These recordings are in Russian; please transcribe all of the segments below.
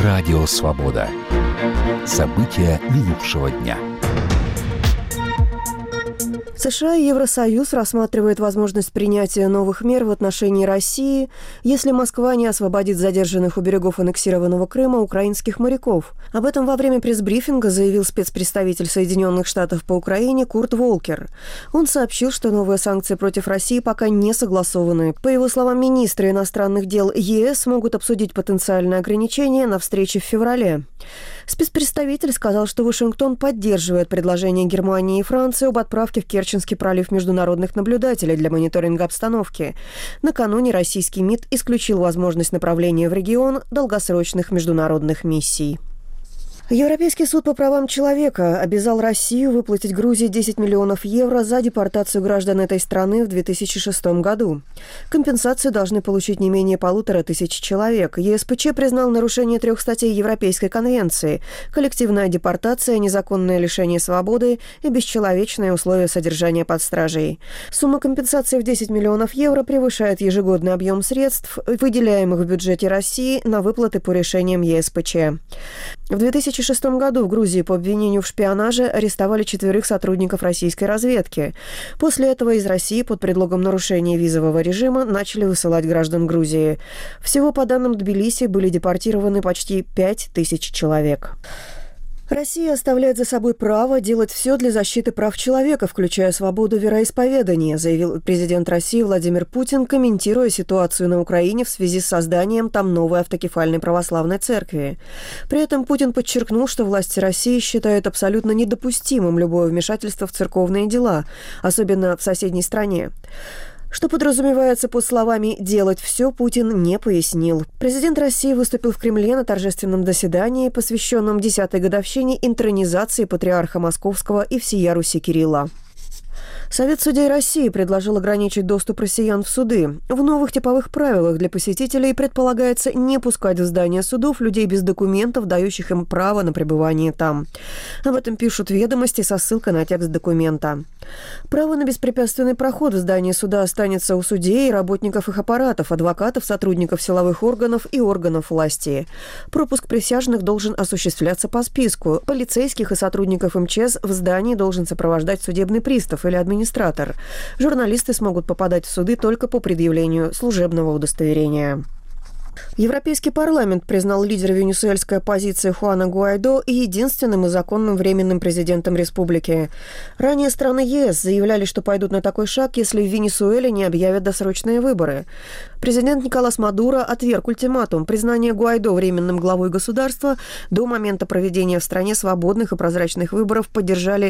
Радио «Свобода». События минувшего дня. США и Евросоюз рассматривают возможность принятия новых мер в отношении России, если Москва не освободит задержанных у берегов аннексированного Крыма украинских моряков. Об этом во время пресс-брифинга заявил спецпредставитель Соединенных Штатов по Украине Курт Волкер. Он сообщил, что новые санкции против России пока не согласованы. По его словам, министры иностранных дел ЕС могут обсудить потенциальные ограничения на встрече в феврале. Спецпредставитель сказал, что Вашингтон поддерживает предложение Германии и Франции об отправке в Керченский пролив международных наблюдателей для мониторинга обстановки. Накануне российский МИД исключил возможность направления в регион долгосрочных международных миссий. Европейский суд по правам человека обязал Россию выплатить Грузии 10 миллионов евро за депортацию граждан этой страны в 2006 году. Компенсацию должны получить не менее 1500 человек. ЕСПЧ признал нарушение 3 статей Европейской конвенции: коллективная депортация, незаконное лишение свободы и бесчеловечные условия содержания под стражей. Сумма компенсации в 10 миллионов евро превышает ежегодный объем средств, выделяемых в бюджете России на выплаты по решениям ЕСПЧ. В 2006 году в Грузии по обвинению в шпионаже арестовали 4 сотрудников российской разведки. После этого из России под предлогом нарушения визового режима начали высылать граждан Грузии. Всего, по данным Тбилиси, были депортированы почти 5000 человек. Россия оставляет за собой право делать все для защиты прав человека, включая свободу вероисповедания, заявил президент России Владимир Путин, комментируя ситуацию на Украине в связи с созданием там новой автокефальной православной церкви. При этом Путин подчеркнул, что власти России считают абсолютно недопустимым любое вмешательство в церковные дела, особенно в соседней стране. Что подразумевается под словами «делать все», Путин не пояснил. Президент России выступил в Кремле на торжественном заседании, посвященном 10-й годовщине интронизации патриарха Московского и всея Руси Кирилла. Совет судей России предложил ограничить доступ россиян в суды. В новых типовых правилах для посетителей предполагается не пускать в здание судов людей без документов, дающих им право на пребывание там. Об этом пишут «Ведомости» со ссылкой на текст документа. Право на беспрепятственный проход в здание суда останется у судей и работников их аппаратов, адвокатов, сотрудников силовых органов и органов власти. Пропуск присяжных должен осуществляться по списку. Полицейских и сотрудников МЧС в здании должен сопровождать судебный пристав или администратор. Журналисты смогут попадать в суды только по предъявлению служебного удостоверения. Европейский парламент признал лидера венесуэльской оппозиции Хуана Гуайдо единственным и законным временным президентом республики. Ранее страны ЕС заявляли, что пойдут на такой шаг, если в Венесуэле не объявят досрочные выборы. Президент Николас Мадуро отверг ультиматум. Признание Гуайдо временным главой государства до момента проведения в стране свободных и прозрачных выборов поддержали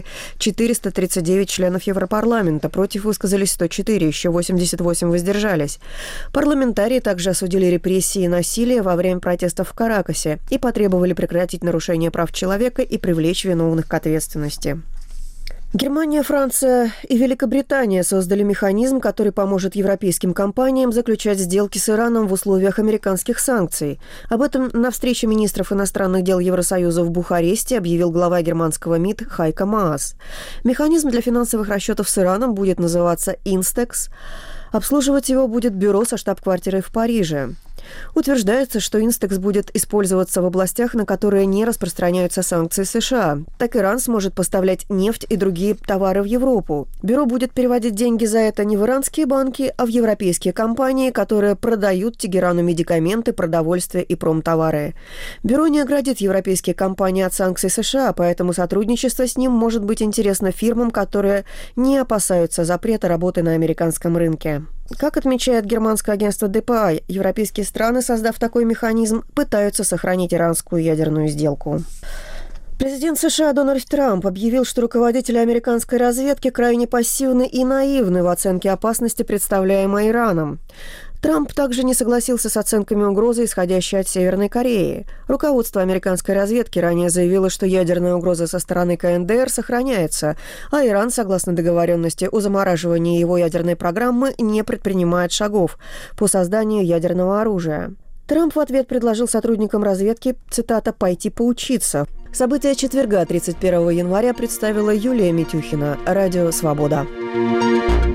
439 членов Европарламента. Против высказались 104, еще 88 воздержались. Парламентарии также осудили репрессии и насилие во время протестов в Каракасе и потребовали прекратить нарушение прав человека и привлечь виновных к ответственности. Германия, Франция и Великобритания создали механизм, который поможет европейским компаниям заключать сделки с Ираном в условиях американских санкций. Об этом на встрече министров иностранных дел Евросоюза в Бухаресте объявил глава германского МИД Хайко Маас. Механизм для финансовых расчетов с Ираном будет называться «Инстекс». Обслуживать его будет бюро со штаб-квартирой в Париже. Утверждается, что Инстекс будет использоваться в областях, на которые не распространяются санкции США. Так Иран сможет поставлять нефть и другие товары в Европу. Бюро будет переводить деньги за это не в иранские банки, а в европейские компании, которые продают Тегерану медикаменты, продовольствие и промтовары. Бюро не оградит европейские компании от санкций США, поэтому сотрудничество с ним может быть интересно фирмам, которые не опасаются запрета работы на американском рынке. Как отмечает германское агентство DPA, европейские страны, создав такой механизм, пытаются сохранить иранскую ядерную сделку. Президент США Дональд Трамп объявил, что руководители американской разведки крайне пассивны и наивны в оценке опасности, представляемой Ираном. Трамп также не согласился с оценками угрозы, исходящей от Северной Кореи. Руководство американской разведки ранее заявило, что ядерная угроза со стороны КНДР сохраняется, а Иран, согласно договоренности о замораживании его ядерной программы, не предпринимает шагов по созданию ядерного оружия. Трамп в ответ предложил сотрудникам разведки, цитата, «пойти поучиться». События четверга, 31 января, представила Юлия Митюхина. Радио «Свобода».